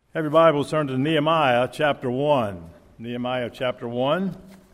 Have your Bibles turned to Nehemiah chapter 1. Nehemiah chapter 1.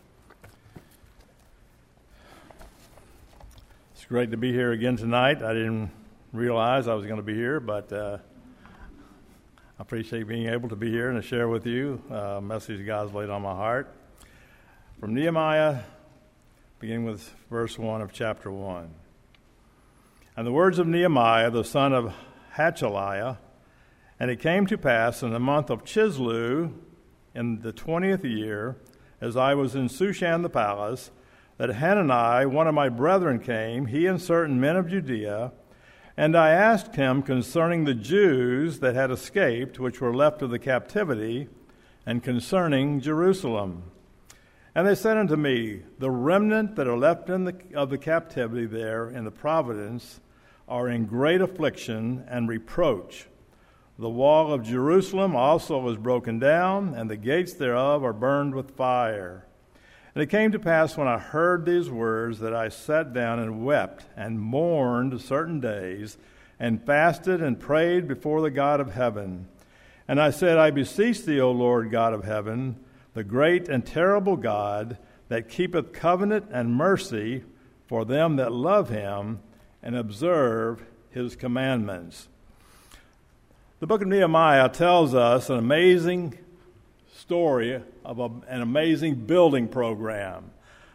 It's great to be here again tonight. I didn't realize I was going to be here, but I appreciate being able to be here and to share with you a message God's laid on my heart. From Nehemiah, beginning with verse 1 of chapter 1. And the words of Nehemiah, the son of Hachaliah. And it came to pass in the month of Chislew, in the 20th year, as I was in Shushan the palace, that Hanani, one of my brethren, came, he and certain men of Judea, and I asked him concerning the Jews that had escaped, which were left of the captivity, and concerning Jerusalem. And they said unto me, the remnant that are left of the captivity there in the province are in great affliction and reproach. The wall of Jerusalem also is broken down, and the gates thereof are burned with fire. And it came to pass when I heard these words that I sat down and wept and mourned certain days, and fasted and prayed before the God of heaven. And I said, I beseech thee, O Lord God of heaven, the great and terrible God, that keepeth covenant and mercy for them that love him and observe his commandments. The book of Nehemiah tells us an amazing story of an amazing building program.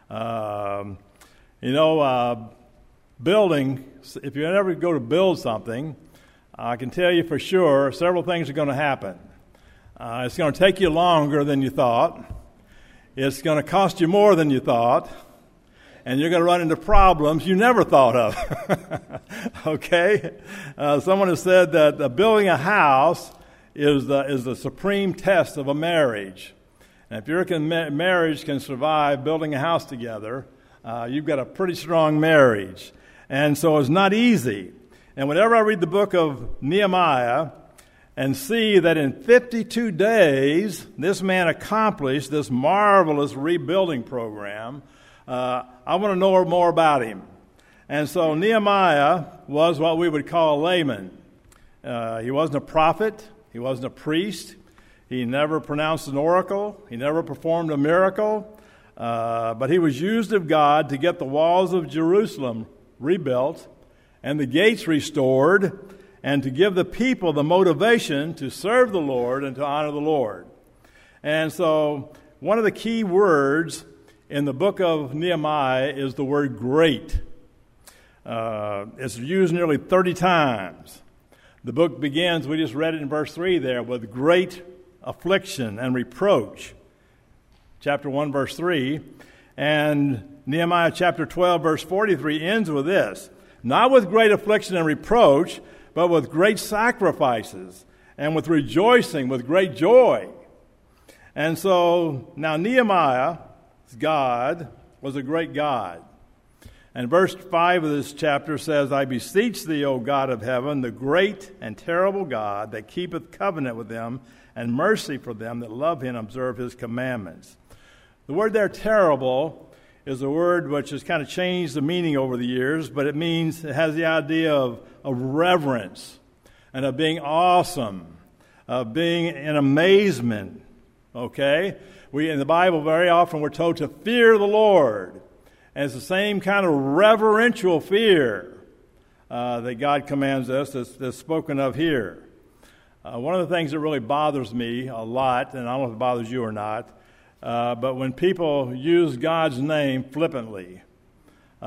Building, if you ever go to build something, I can tell you for sure several things are going to happen. It's going to take you longer than you thought. It's going to cost you more than you thought. And you're going to run into problems you never thought of. Okay? Someone has said that building a house is the supreme test of a marriage. And if your marriage can survive building a house together, you've got a pretty strong marriage. And so it's not easy. And whenever I read the book of Nehemiah and see that in 52 days this man accomplished this marvelous rebuilding program, I want to know more about him. And so Nehemiah was what we would call a layman. He wasn't a prophet. He wasn't a priest. He never pronounced an oracle. He never performed a miracle. But he was used of God to get the walls of Jerusalem rebuilt and the gates restored, and to give the people the motivation to serve the Lord and to honor the Lord. And so one of the key words in the book of Nehemiah is the word great. It's used nearly 30 times. The book begins, we just read it in verse 3 there, with great affliction and reproach. Chapter 1, verse 3. And Nehemiah chapter 12, verse 43 ends with this. Not with great affliction and reproach, but with great sacrifices, and with rejoicing, with great joy. And so, now Nehemiah, God, was a great God. And verse 5 of this chapter says, I beseech thee, O God of heaven, the great and terrible God, that keepeth covenant with them, and mercy for them that love him and observe his commandments. The word there, terrible, is a word which has kind of changed the meaning over the years, but it has the idea of reverence, and of being awesome, of being in amazement, okay? We, in the Bible, very often we're told to fear the Lord. And it's the same kind of reverential fear that God commands us that's spoken of here. One of the things that really bothers me a lot, and I don't know if it bothers you or not, but when people use God's name flippantly, a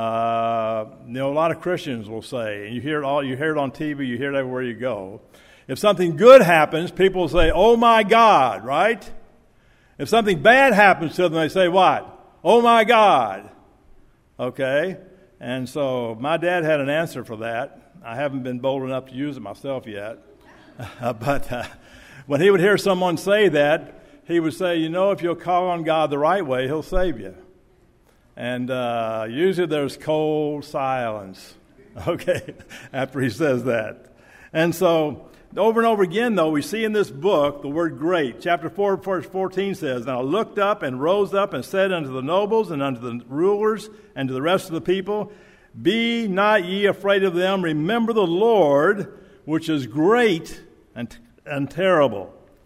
lot of Christians will say, and you hear it on TV, you hear it everywhere you go. If something good happens, people will say, "Oh my God," right? If something bad happens to them, they say what? Oh my God. Okay? And so my dad had an answer for that. I haven't been bold enough to use it myself yet. But when he would hear someone say that, he would say, if you'll call on God the right way, he'll save you. And usually there's cold silence, okay, after he says that. And so over and over again, though, we see in this book the word great. Chapter 4, verse 14 says, And I looked up and rose up and said unto the nobles and unto the rulers and to the rest of the people, Be not ye afraid of them. Remember the Lord, which is great and terrible.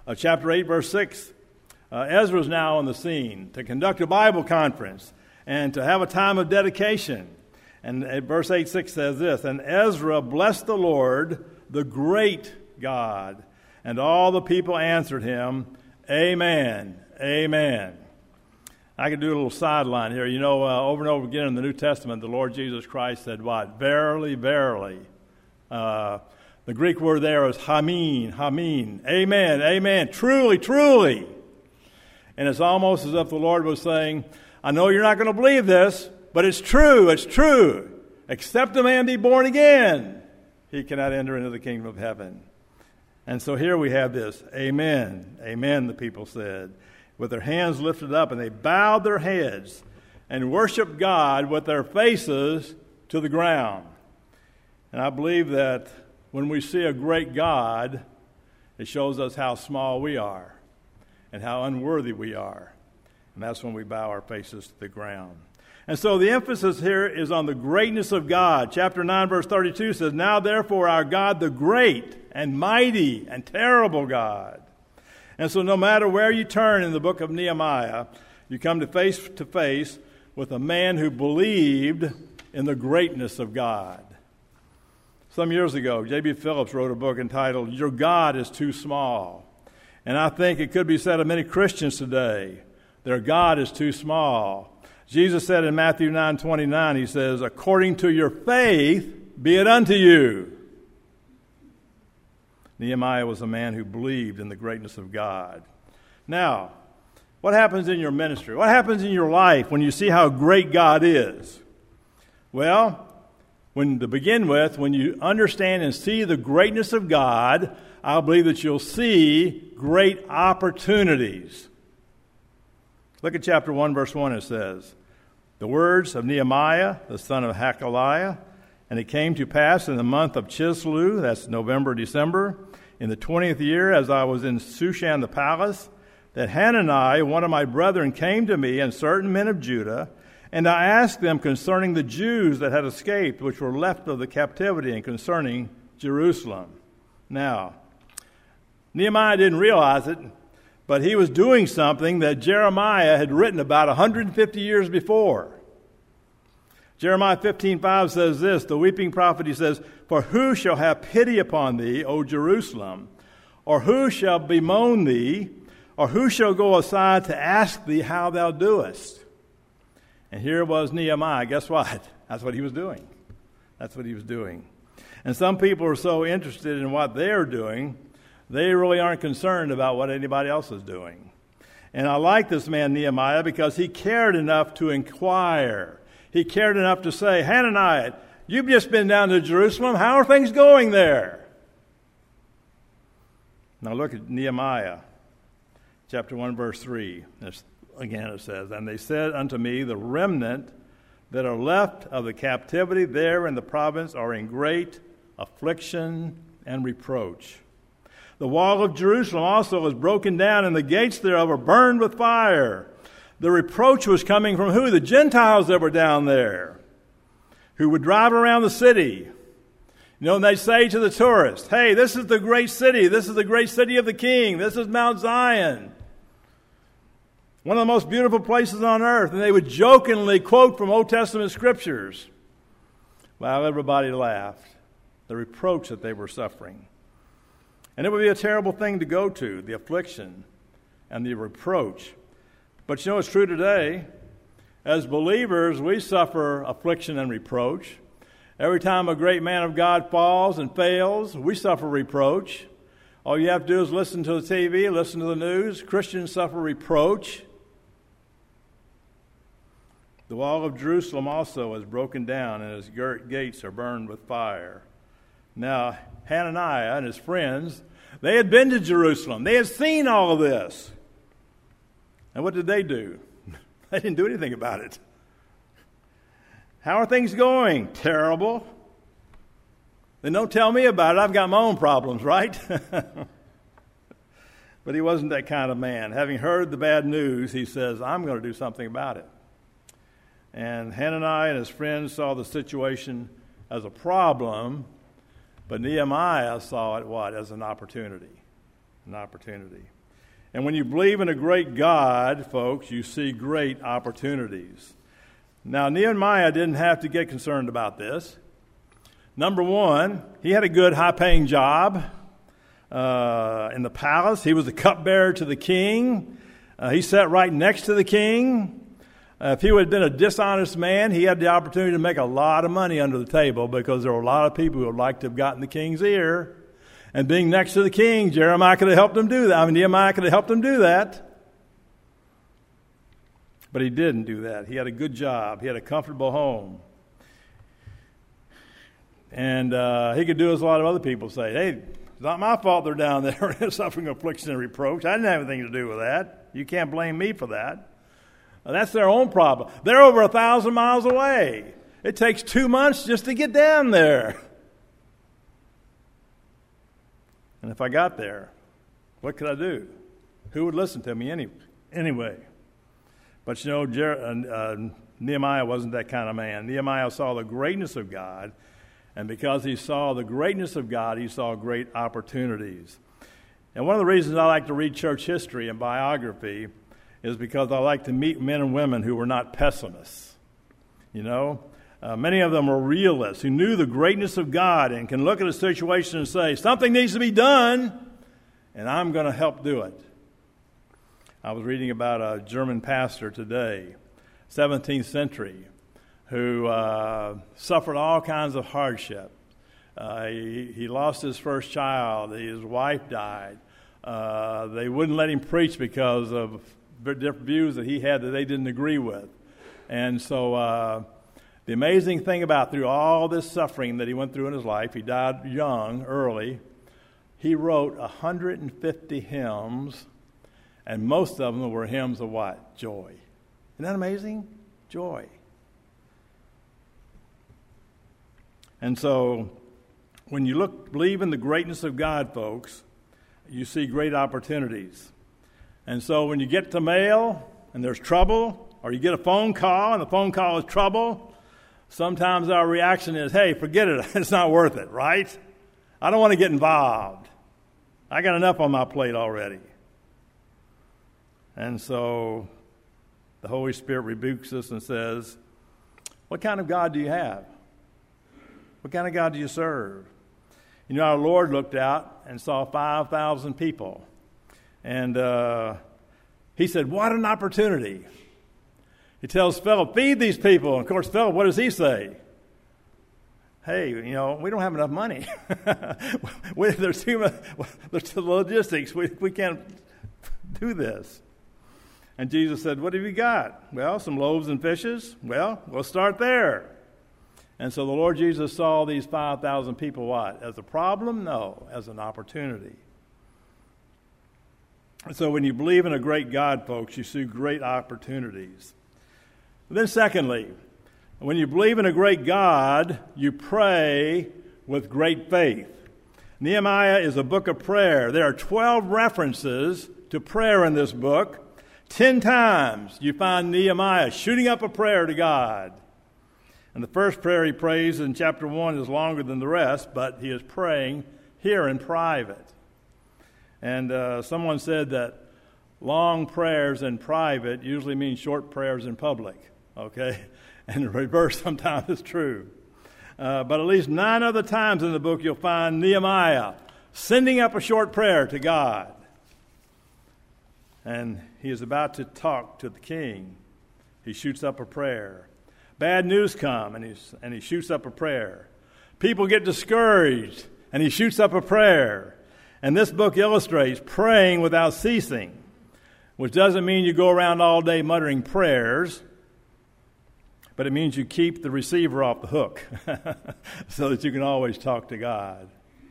chapter 8, verse 6, Ezra's now on the scene to conduct a Bible conference and to have a time of dedication. And verse 8:6 says this, "And Ezra blessed the Lord, the great God. And all the people answered him, Amen, Amen." I could do a little sideline here. You know, over and over again in the New Testament, the Lord Jesus Christ said what? Verily, verily. The Greek word there is hamin, hamin. Amen, amen. Truly, truly. And it's almost as if the Lord was saying, I know you're not going to believe this, but it's true, it's true. Except a man be born again, he cannot enter into the kingdom of heaven. And so here we have this, amen, amen, the people said, with their hands lifted up, and they bowed their heads and worshiped God with their faces to the ground. And I believe that when we see a great God, it shows us how small we are and how unworthy we are. And that's when we bow our faces to the ground. And so the emphasis here is on the greatness of God. Chapter 9, verse 32 says, "Now therefore our God, the great and mighty and terrible God." And so no matter where you turn in the book of Nehemiah, you come to face with a man who believed in the greatness of God. Some years ago, J.B. Phillips wrote a book entitled, "Your God is Too Small." And I think it could be said of many Christians today, their God is too small. Jesus said in Matthew 9:29, he says, "According to your faith, be it unto you." Nehemiah was a man who believed in the greatness of God. Now, what happens in your ministry? What happens in your life when you see how great God is? Well, to begin with, when you understand and see the greatness of God, I believe that you'll see great opportunities. Look at chapter 1, verse 1, it says, "The words of Nehemiah, the son of Hakaliah, and it came to pass in the month of Chislev," that's November, December, "in the 20th year, as I was in Shushan the palace, that Hanani, one of my brethren, came to me, and certain men of Judah, and I asked them concerning the Jews that had escaped, which were left of the captivity, and concerning Jerusalem." Now, Nehemiah didn't realize it, but he was doing something that Jeremiah had written about 150 years before. Jeremiah 15:5 says this, the weeping prophet, he says, "For who shall have pity upon thee, O Jerusalem? Or who shall bemoan thee? Or who shall go aside to ask thee how thou doest?" And here was Nehemiah. Guess what? That's what he was doing. That's what he was doing. And some people are so interested in what they're doing, they really aren't concerned about what anybody else is doing. And I like this man Nehemiah because he cared enough to inquire. He cared enough to say, "Hananiah, you've just been down to Jerusalem. How are things going there?" Now look at Nehemiah, chapter 1, verse 3. Again it says, "And they said unto me, the remnant that are left of the captivity there in the province are in great affliction and reproach. The wall of Jerusalem also is broken down, and the gates thereof are burned with fire." The reproach was coming from who? The Gentiles that were down there, who would drive around the city. You know, and they'd say to the tourists, "Hey, this is the great city. This is the great city of the King. This is Mount Zion. One of the most beautiful places on earth." And they would jokingly quote from Old Testament scriptures. While everybody laughed. The reproach that they were suffering. And it would be a terrible thing to go to, the affliction and the reproach. But you know, it's true today. As believers, we suffer affliction and reproach. Every time a great man of God falls and fails, we suffer reproach. All you have to do is listen to the TV, listen to the news. Christians suffer reproach. The wall of Jerusalem also is broken down, and its gates are burned with fire. Now, Hananiah and his friends, they had been to Jerusalem. They had seen all of this. And what did they do? They didn't do anything about it. How are things going? Terrible. Then don't tell me about it. I've got my own problems, right? But he wasn't that kind of man. Having heard the bad news, he says, "I'm going to do something about it." And Hananiah and his friends saw the situation as a problem, but Nehemiah saw it, what? As an opportunity. An opportunity. And when you believe in a great God, folks, you see great opportunities. Now, Nehemiah didn't have to get concerned about this. Number one, he had a good, high-paying job in the palace. He was the cupbearer to the king. He sat right next to the king. If he would have been a dishonest man, he had the opportunity to make a lot of money under the table because there were a lot of people who would like to have gotten the king's ear. And being next to the king, Nehemiah could have helped him do that. But he didn't do that. He had a good job. He had a comfortable home. And he could do as a lot of other people say, hey, it's not my fault they're down there suffering affliction and reproach. I didn't have anything to do with that. You can't blame me for that. That's their own problem. They're over 1,000 miles away. It takes 2 months just to get down there. And if I got there, what could I do? Who would listen to me anyway? But you know, Nehemiah wasn't that kind of man. Nehemiah saw the greatness of God, and because he saw the greatness of God, he saw great opportunities. And one of the reasons I like to read church history and biography is because I like to meet men and women who were not pessimists. You know, many of them were realists who knew the greatness of God and can look at a situation and say, something needs to be done, and I'm going to help do it. I was reading about a German pastor today, 17th century, who suffered all kinds of hardship. He lost his first child. His wife died. They wouldn't let him preach because of different views that he had that they didn't agree with. And so the amazing thing about through all this suffering that he went through in his life, he died young, early, he wrote 150 hymns, and most of them were hymns of what? Joy. Isn't that amazing? Joy. And so when you believe in the greatness of God, folks, you see great opportunities. And so when you get the mail and there's trouble, or you get a phone call and the phone call is trouble, sometimes our reaction is, hey, forget it. It's not worth it, right? I don't want to get involved. I got enough on my plate already. And so the Holy Spirit rebukes us and says, what kind of God do you have? What kind of God do you serve? You know, our Lord looked out and saw 5,000 people. And he said, what an opportunity. He tells Philip, feed these people. And of course, Philip, what does he say? Hey, you know, we don't have enough money. There's too much, there's the logistics. We can't do this. And Jesus said, what have you got? Well, some loaves and fishes. Well, we'll start there. And so the Lord Jesus saw these 5,000 people what? As a problem? No, as an opportunity. And so when you believe in a great God, folks, you see great opportunities. Then secondly, when you believe in a great God, you pray with great faith. Nehemiah is a book of prayer. There are 12 references to prayer in this book. 10 times you find Nehemiah shooting up a prayer to God. And the first prayer he prays in chapter 1 is longer than the rest, but he is praying here in private. And someone said that long prayers in private usually mean short prayers in public, okay? And the reverse sometimes is true. But at least 9 other times in the book you'll find Nehemiah sending up a short prayer to God. And he is about to talk to the king. He shoots up a prayer. Bad news come, and he shoots up a prayer. People get discouraged, and he shoots up a prayer. And this book illustrates praying without ceasing, which doesn't mean you go around all day muttering prayers, but it means you keep the receiver off the hook so that you can always talk to God.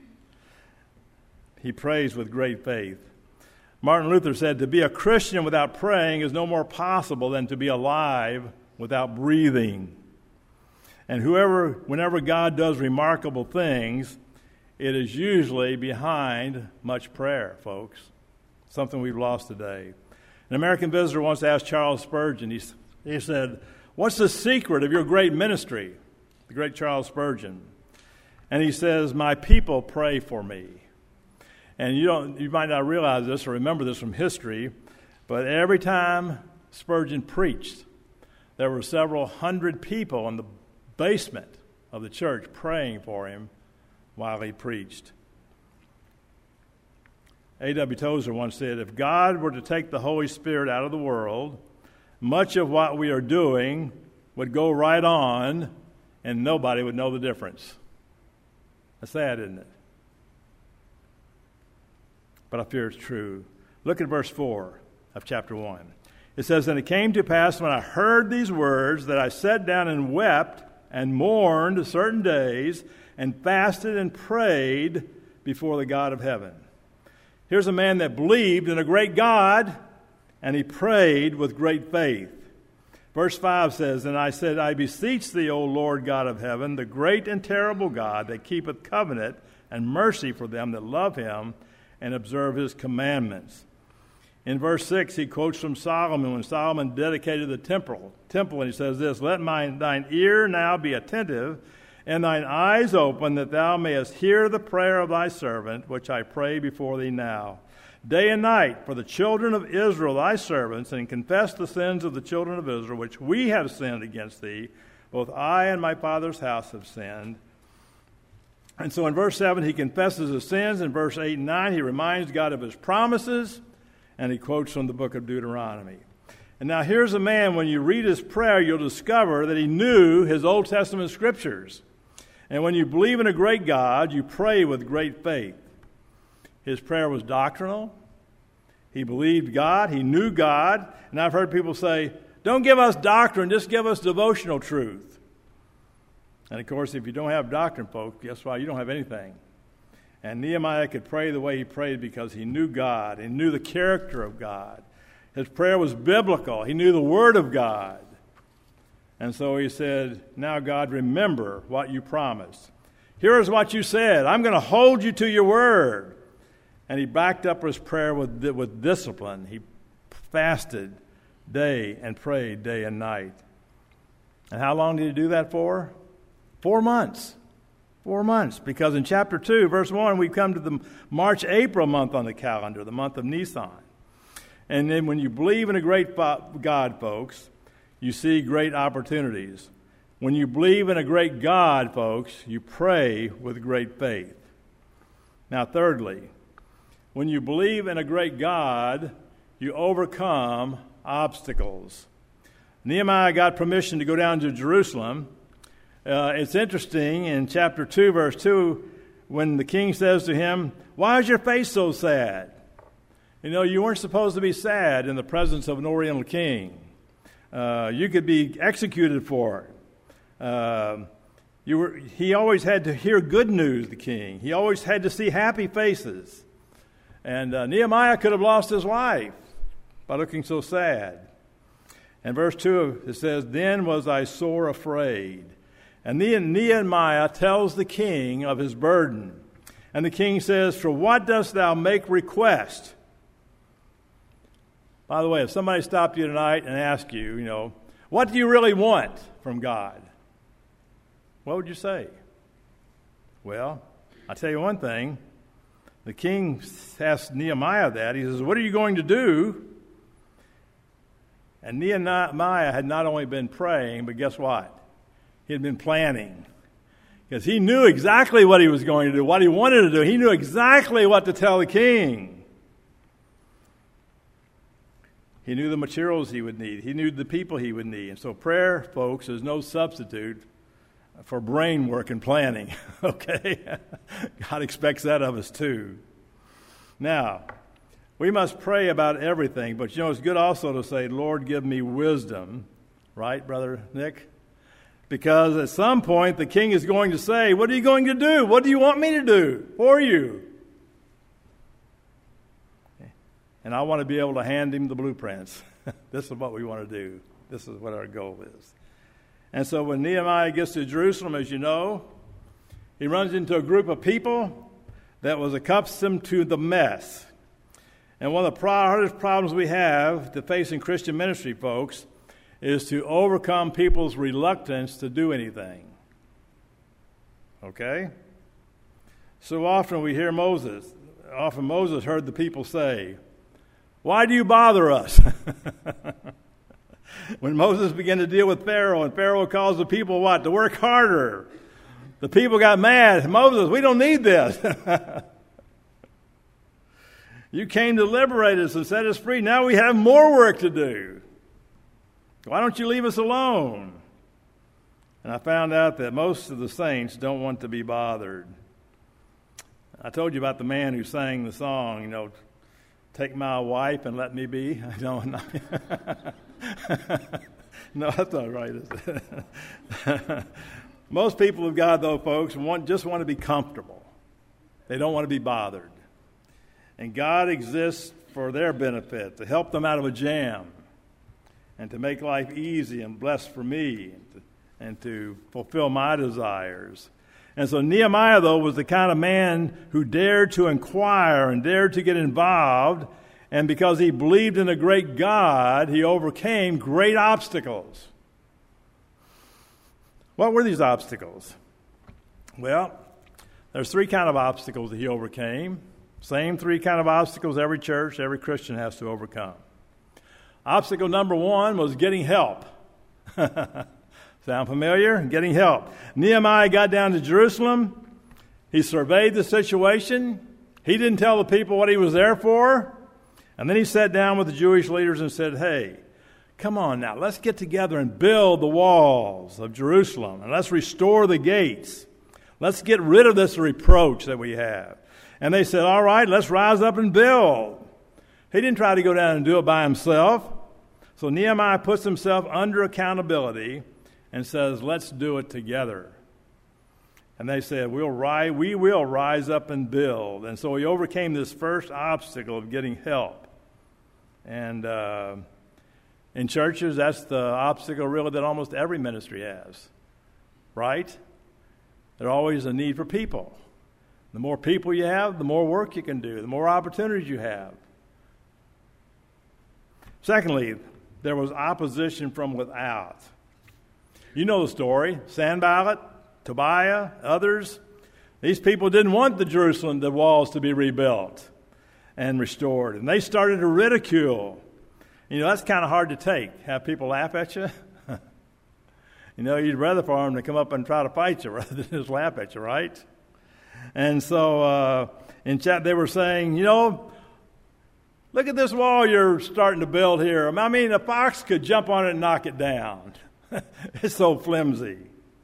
He prays with great faith. Martin Luther said, to be a Christian without praying is no more possible than to be alive without breathing. And whenever God does remarkable things, it is usually behind much prayer, folks. Something we've lost today. An American visitor once asked Charles Spurgeon, he said, what's the secret of your great ministry? The great Charles Spurgeon. And he says, my people pray for me. And you might not realize this or remember this from history, but every time Spurgeon preached, there were several hundred people in the basement of the church praying for him while he preached. A.W. Tozer once said, if God were to take the Holy Spirit out of the world, much of what we are doing would go right on, and nobody would know the difference. That's sad, isn't it? But I fear it's true. Look at verse 4 of chapter 1. It says, and it came to pass when I heard these words that I sat down and wept and mourned certain days and fasted and prayed before the God of heaven. Here's a man that believed in a great God, and he prayed with great faith. Verse 5 says, and I said, I beseech thee, O Lord God of heaven, the great and terrible God that keepeth covenant and mercy for them that love him and observe his commandments. In verse 6, he quotes from Solomon when Solomon dedicated the temple, and he says this, let thine ear now be attentive, and thine eyes open, that thou mayest hear the prayer of thy servant, which I pray before thee now, day and night, for the children of Israel thy servants, and confess the sins of the children of Israel, which we have sinned against thee. Both I and my father's house have sinned. And so in verse 7, he confesses his sins. In verse 8 and 9, he reminds God of his promises, and he quotes from the book of Deuteronomy. And now here's a man, when you read his prayer, you'll discover that he knew his Old Testament scriptures. And when you believe in a great God, you pray with great faith. His prayer was doctrinal. He believed God. He knew God. And I've heard people say, don't give us doctrine, just give us devotional truth. And of course, if you don't have doctrine, folks, guess what? You don't have anything. And Nehemiah could pray the way he prayed because he knew God. He knew the character of God. His prayer was biblical. He knew the Word of God. And so he said, now, God, remember what you promised. Here is what you said. I'm going to hold you to your word. And he backed up his prayer with discipline. He fasted day and prayed day and night. And how long did he do that for? 4 months. 4 months. Because in chapter 2, verse 1, we come to the March-April month on the calendar, the month of Nisan. And then when you believe in a great God, folks, you see great opportunities. When you believe in a great God, folks, you pray with great faith. Now, thirdly, when you believe in a great God, you overcome obstacles. Nehemiah got permission to go down to Jerusalem. It's interesting in chapter 2, verse 2, when the king says to him, why is your face so sad? You know, you weren't supposed to be sad in the presence of an Oriental king. You could be executed for it. He always had to hear good news, the king. He always had to see happy faces. And Nehemiah could have lost his life by looking so sad. And verse 2, it says, then was I sore afraid. And then Nehemiah tells the king of his burden. And the king says, for what dost thou make request? By the way, if somebody stopped you tonight and asked you, what do you really want from God? What would you say? Well, I'll tell you one thing. The king asked Nehemiah that. He says, what are you going to do? And Nehemiah had not only been praying, but guess what? He had been planning. Because he knew exactly what he was going to do, what he wanted to do. He knew exactly what to tell the king. He knew the materials he would need. He knew the people he would need. And so prayer, folks, is no substitute for brain work and planning. Okay? God expects that of us too. Now, we must pray about everything, but it's good also to say, Lord, give me wisdom. Right, Brother Nick? Because at some point the king is going to say, what are you going to do? What do you want me to do for you? And I want to be able to hand him the blueprints. This is what we want to do. This is what our goal is. And so when Nehemiah gets to Jerusalem, as you know, he runs into a group of people that was accustomed to the mess. And one of the hardest problems we have to face in Christian ministry, folks, is to overcome people's reluctance to do anything. Okay? So often we hear Moses, often Moses heard the people say, "Why do you bother us?" When Moses began to deal with Pharaoh, and Pharaoh caused the people what? To work harder. The people got mad. Moses, we don't need this. You came to liberate us and set us free. Now we have more work to do. Why don't you leave us alone? And I found out that most of the saints don't want to be bothered. I told you about the man who sang the song, "Take my wife and let me be." No, no, that's not right, is it? Most people of God, though, folks, just want to be comfortable. They don't want to be bothered. And God exists for their benefit, to help them out of a jam, and to make life easy and blessed for me, and to fulfill my desires. And so Nehemiah, though, was the kind of man who dared to inquire and dared to get involved, and because he believed in a great God, he overcame great obstacles. What were these obstacles? Well, there's three kind of obstacles that he overcame. Same three kind of obstacles every church, every Christian has to overcome. Obstacle number one was getting help. Sound familiar? Getting help. Nehemiah got down to Jerusalem. He surveyed the situation. He didn't tell the people what he was there for. And then he sat down with the Jewish leaders and said, "Hey, come on now, let's get together and build the walls of Jerusalem. And let's restore the gates. Let's get rid of this reproach that we have." And they said, "All right, let's rise up and build." He didn't try to go down and do it by himself. So Nehemiah puts himself under accountability and says, "Let's do it together." And they said, we will rise up and build. And so he overcame this first obstacle of getting help. And in churches, that's the obstacle really that almost every ministry has, right? There's always a need for people. The more people you have, the more work you can do, the more opportunities you have. Secondly, there was opposition from without. You know the story. Sanballat, Tobiah, others. These people didn't want the walls to be rebuilt and restored. And they started to ridicule. That's kind of hard to take. Have people laugh at you. You'd rather for them to come up and try to fight you rather than just laugh at you, right? And so in chat they were saying, look at this wall you're starting to build here. I mean, a fox could jump on it and knock it down. It's so flimsy.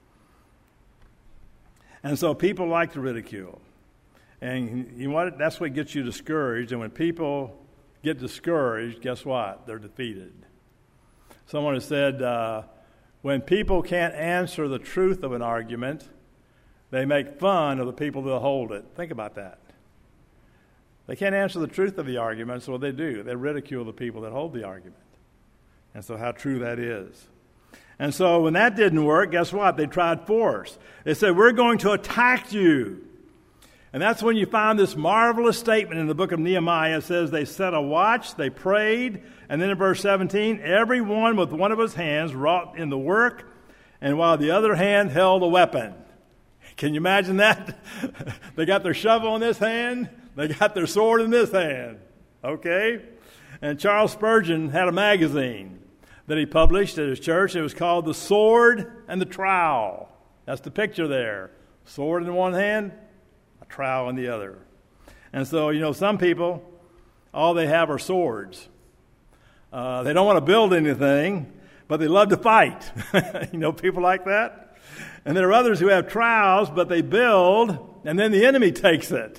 And so people like to ridicule. And you know what? That's what gets you discouraged. And when people get discouraged, guess what? They're defeated. Someone has said, when people can't answer the truth of an argument, they make fun of the people that hold it. Think about that. They can't answer the truth of the argument, so what they do, they ridicule the people that hold the argument. And so how true that is. And so when that didn't work, guess what? They tried force. They said, we're going to attack you. And that's when you find this marvelous statement in the book of Nehemiah. It says they set a watch, they prayed, and then in verse 17, every one with one of his hands wrought in the work, and while the other hand held a weapon. Can you imagine that? They got their shovel in this hand, they got their sword in this hand. Okay? And Charles Spurgeon had a magazine that he published at his church. It was called The Sword and the Trowel. That's the picture there. Sword in one hand, a trowel in the other. And so, some people, all they have are swords. They don't want to build anything, but they love to fight. People like that. And there are others who have trowels, but they build, and then the enemy takes it.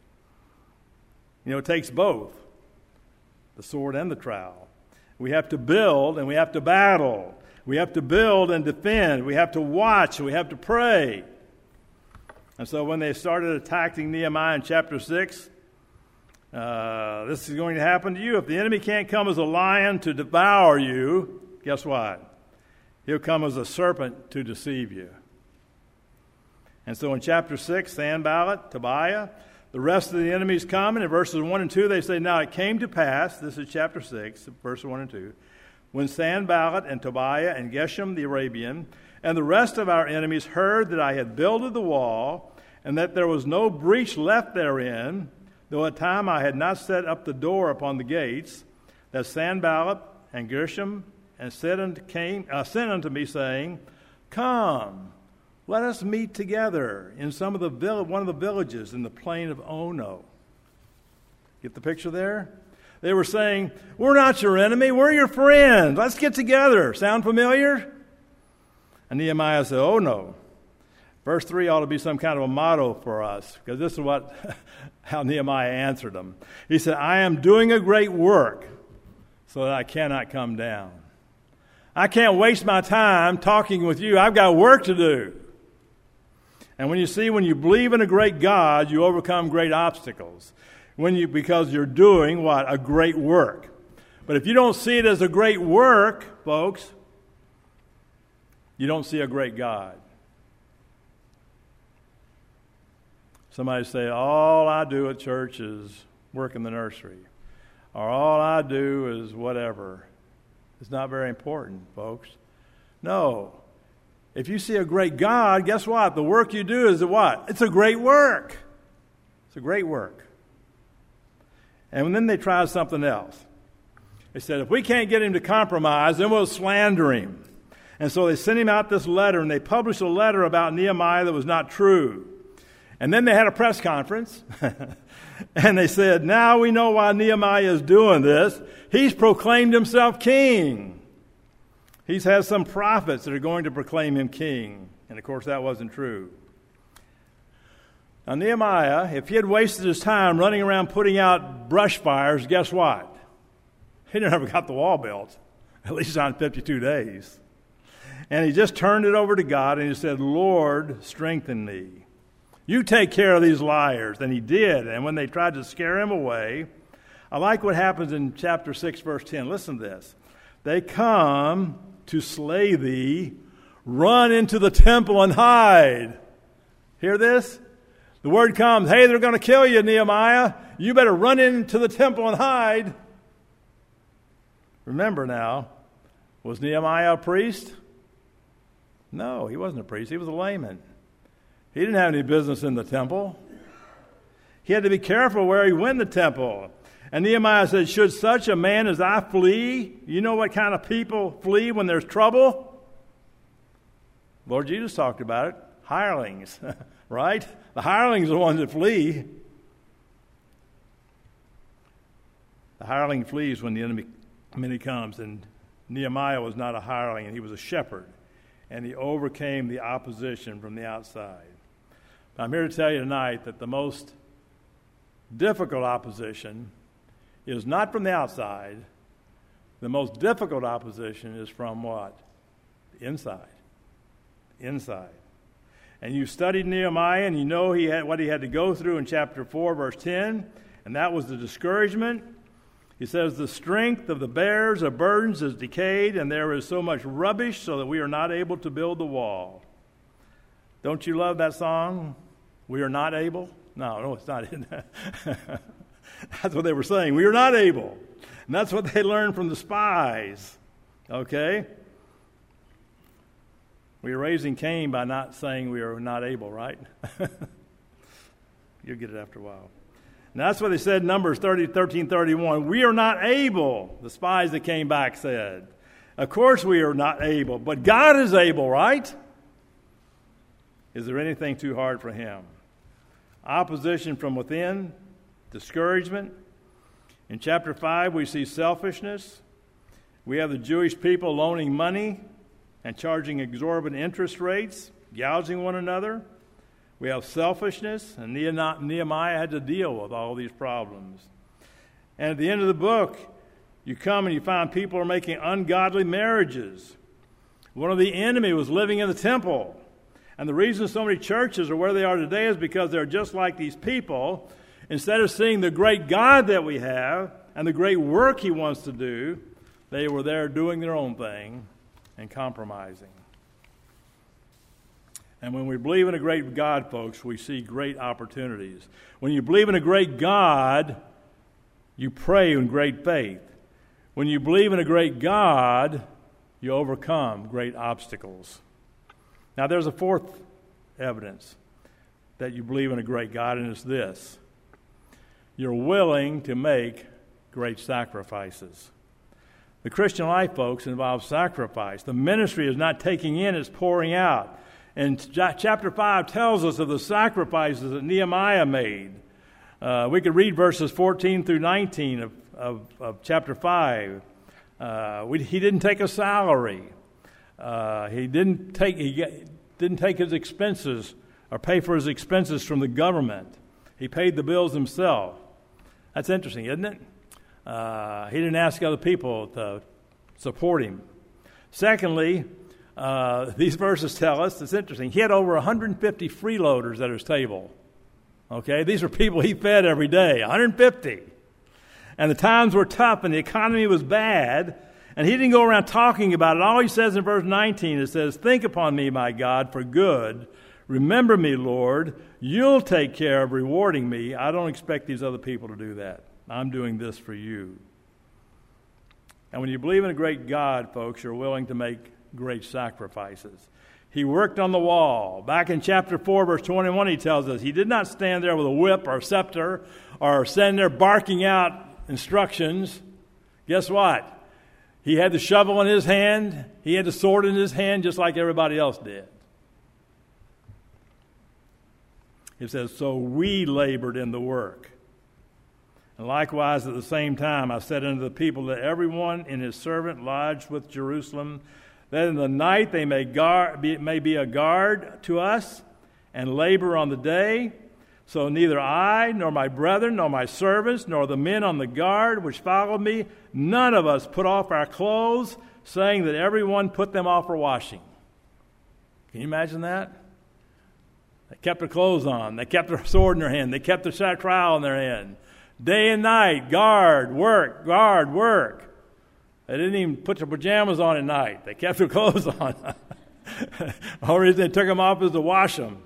It takes both, the sword and the trowel. We have to build and we have to battle. We have to build and defend. We have to watch. We have to pray. And so when they started attacking Nehemiah in chapter 6, this is going to happen to you. If the enemy can't come as a lion to devour you, guess what? He'll come as a serpent to deceive you. And so in chapter 6, Sanballat, Tobiah, the rest of the enemies come, and in verses 1 and 2 they say, now it came to pass, this is chapter 6, verse 1 and 2, when Sanballat and Tobiah and Geshem the Arabian and the rest of our enemies heard that I had builded the wall and that there was no breach left therein, though at time I had not set up the door upon the gates, that Sanballat and Geshem and sent unto me, saying, Come, let us meet together in one of the villages in the plain of Ono. Get the picture there? They were saying, we're not your enemy, we're your friends. Let's get together. Sound familiar? And Nehemiah said, oh no. Verse 3 ought to be some kind of a motto for us, because this is how Nehemiah answered them. He said, I am doing a great work so that I cannot come down. I can't waste my time talking with you. I've got work to do. And when you believe in a great God, you overcome great obstacles. Because you're doing what? A great work. But if you don't see it as a great work, folks, you don't see a great God. Somebody say, all I do at church is work in the nursery. Or all I do is whatever. It's not very important, folks. No. If you see a great God, guess what? The work you do is what? It's a great work. It's a great work. And then they tried something else. They said, if we can't get him to compromise, then we'll slander him. And so they sent him out this letter, and they published a letter about Nehemiah that was not true. And then they had a press conference, and they said, now we know why Nehemiah is doing this. He's proclaimed himself king. He's had some prophets that are going to proclaim him king. And, of course, that wasn't true. Now, Nehemiah, if he had wasted his time running around putting out brush fires, guess what? He never got the wall built, at least not in 52 days. And he just turned it over to God, and he said, Lord, strengthen me. You take care of these liars. And he did. And when they tried to scare him away, I like what happens in chapter 6, verse 10. Listen to this. They come to slay thee, run into the temple and hide. Hear this? The word comes, hey, they're going to kill you, Nehemiah. You better run into the temple and hide. Remember now, was Nehemiah a priest? No, he wasn't a priest. He was a layman. He didn't have any business in the temple. He had to be careful where he went in the temple. And Nehemiah said, should such a man as I flee? You know what kind of people flee when there's trouble? Lord Jesus talked about it. Hirelings, right? The hirelings are the ones that flee. The hireling flees when the enemy comes. And Nehemiah was not a hireling, and he was a shepherd. And he overcame the opposition from the outside. But I'm here to tell you tonight that the most difficult opposition is not from the outside. The most difficult opposition is from what? Inside. Inside. And you studied Nehemiah, and you know what he had to go through in chapter 4, verse 10, and that was the discouragement. He says, the strength of the bearers of burdens is decayed, and there is so much rubbish so that we are not able to build the wall. Don't you love that song? We are not able? No, it's not in that. That's what they were saying. We are not able. And that's what they learned from the spies. Okay? We are raising Cain by not saying we are not able, right? You'll get it after a while. And that's what they said in Numbers 13:31. We are not able, the spies that came back said. Of course we are not able, but God is able, right? Is there anything too hard for him? Opposition from within, discouragement. In chapter 5, we see selfishness. We have the Jewish people loaning money and charging exorbitant interest rates, gouging one another. We have selfishness, and Nehemiah had to deal with all these problems. And at the end of the book, you come and you find people are making ungodly marriages. One of the enemy was living in the temple. And the reason so many churches are where they are today is because they're just like these people. Instead of seeing the great God that we have and the great work he wants to do, they were there doing their own thing and compromising. And when we believe in a great God, folks, we see great opportunities. When you believe in a great God, you pray in great faith. When you believe in a great God, you overcome great obstacles. Now, there's a fourth evidence that you believe in a great God, and it's this. you're willing to make great sacrifices. The Christian life, folks, involves sacrifice. The ministry is not taking in, it's pouring out. And chapter 5 tells us of the sacrifices that Nehemiah made. We could read verses 14 through 19 of chapter 5. He didn't take a salary. He didn't take his expenses or pay for his expenses from the government. He paid the bills himself. That's interesting, isn't it? He didn't ask other people to support him. Secondly, these verses tell us, it's interesting, he had over 150 freeloaders at his table. Okay, these were people he fed every day, 150. And the times were tough and the economy was bad, and he didn't go around talking about it. All he says in verse 19, it says, "Think upon me, my God, for good. Remember me, Lord. You'll take care of rewarding me. I don't expect these other people to do that. I'm doing this for you." And when you believe in a great God, folks, you're willing to make great sacrifices. He worked on the wall. Back in chapter 4, verse 21, he tells us he did not stand there with a whip or a scepter or stand there barking out instructions. Guess what? He had the shovel in his hand. He had the sword in his hand just like everybody else did. It says, "So we labored in the work. And likewise, at the same time, I said unto the people that everyone in his servant lodged with Jerusalem, that in the night they may be a guard to us and labor on the day. So neither I, nor my brethren, nor my servants, nor the men on the guard which followed me, none of us put off our clothes, saying that everyone put them off for washing." Can you imagine that? They kept their clothes on. They kept their sword in their hand. They kept their trowel in their hand. Day and night, guard, work, guard, work. They didn't even put their pajamas on at night. They kept their clothes on. The only reason they took them off is to wash them.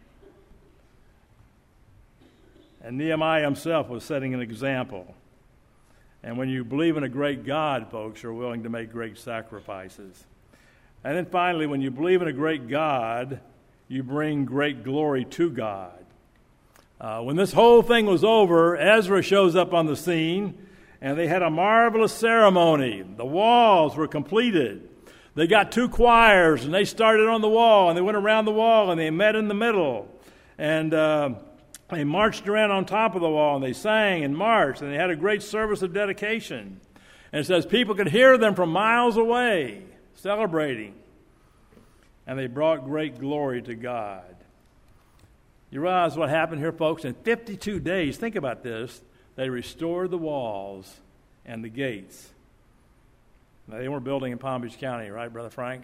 And Nehemiah himself was setting an example. And when you believe in a great God, folks, you're willing to make great sacrifices. And then finally, when you believe in a great God, you bring great glory to God. When this whole thing was over, Ezra shows up on the scene, and they had a marvelous ceremony. The walls were completed. They got 2 choirs, and they started on the wall, and they went around the wall, and they met in the middle. And they marched around on top of the wall, and they sang and marched, and they had a great service of dedication. And it says people could hear them from miles away, celebrating. And they brought great glory to God. You realize what happened here, folks? In 52 days, think about this, they restored the walls and the gates. Now, they weren't building in Palm Beach County, right, Brother Frank?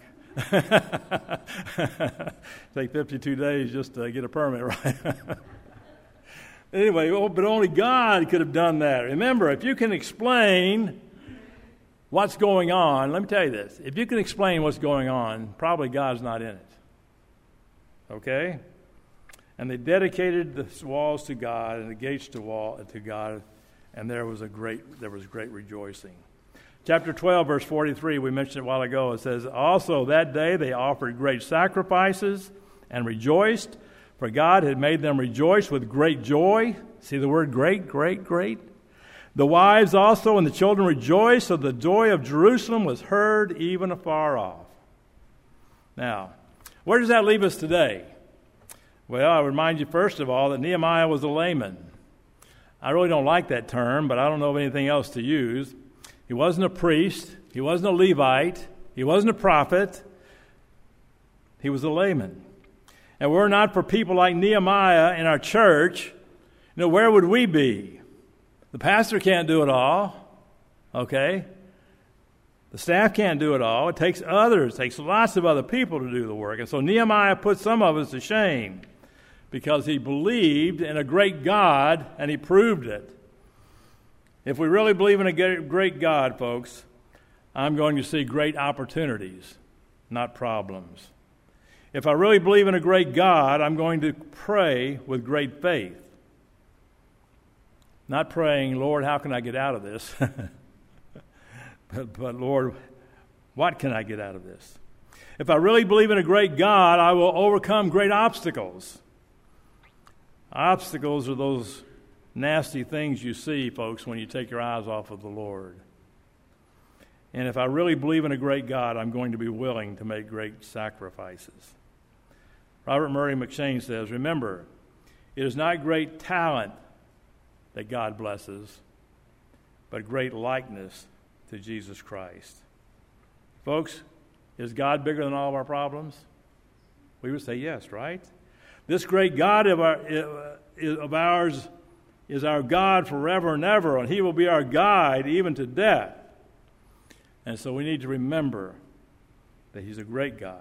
Take 52 days just to get a permit, right? Anyway, but only God could have done that. Remember, if you can explain what's going on, let me tell you this. If you can explain what's going on, probably God's not in it. Okay? And they dedicated the walls to God and the gates to God, and there was great rejoicing. Chapter 12, verse 43, we mentioned it a while ago. It says, "Also that day they offered great sacrifices and rejoiced, for God had made them rejoice with great joy." See the word great, great, great? "The wives also and the children rejoiced, so the joy of Jerusalem was heard even afar off." Now, where does that leave us today? Well, I remind you first of all that Nehemiah was a layman. I really don't like that term, but I don't know of anything else to use. He wasn't a priest. He wasn't a Levite. He wasn't a prophet. He was a layman. And were it not for people like Nehemiah in our church, where would we be? The pastor can't do it all, okay? The staff can't do it all. It takes others. It takes lots of other people to do the work. And so Nehemiah put some of us to shame because he believed in a great God, and he proved it. If we really believe in a great God, folks, I'm going to see great opportunities, not problems. If I really believe in a great God, I'm going to pray with great faith. Not praying, "Lord, how can I get out of this?" but Lord, what can I get out of this? If I really believe in a great God, I will overcome great obstacles. Obstacles are those nasty things you see, folks, when you take your eyes off of the Lord. And if I really believe in a great God, I'm going to be willing to make great sacrifices. Robert Murray McCheyne says, remember, it is not great talent that God blesses, but great likeness to Jesus Christ. Folks, is God bigger than all of our problems? We would say yes, right? This great God of ours is our God forever and ever, and he will be our guide even to death. And so we need to remember that he's a great God,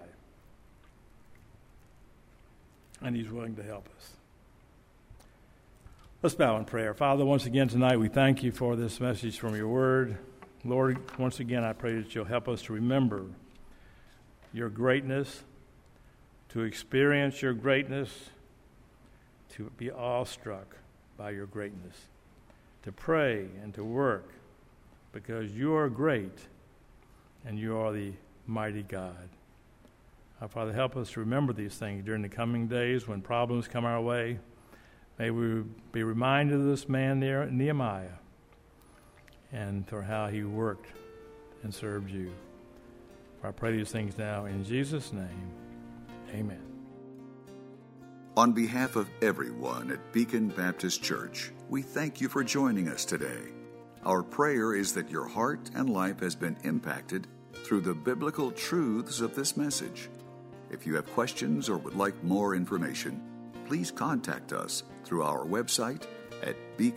and he's willing to help us. Let's bow in prayer. Father, once again tonight we thank you for this message from your word. Lord, once again I pray that you'll help us to remember your greatness, to experience your greatness, to be awestruck by your greatness, to pray and to work because you are great and you are the mighty God. Our Father, help us to remember these things during the coming days when problems come our way. May we be reminded of this man there, Nehemiah, and for how he worked and served you. I pray these things now in Jesus' name. Amen. On behalf of everyone at Beacon Baptist Church, we thank you for joining us today. Our prayer is that your heart and life has been impacted through the biblical truths of this message. If you have questions or would like more information, please contact us through our website at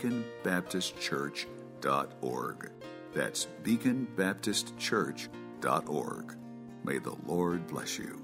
beaconbaptistchurch.org. That's beaconbaptistchurch.org. May the Lord bless you.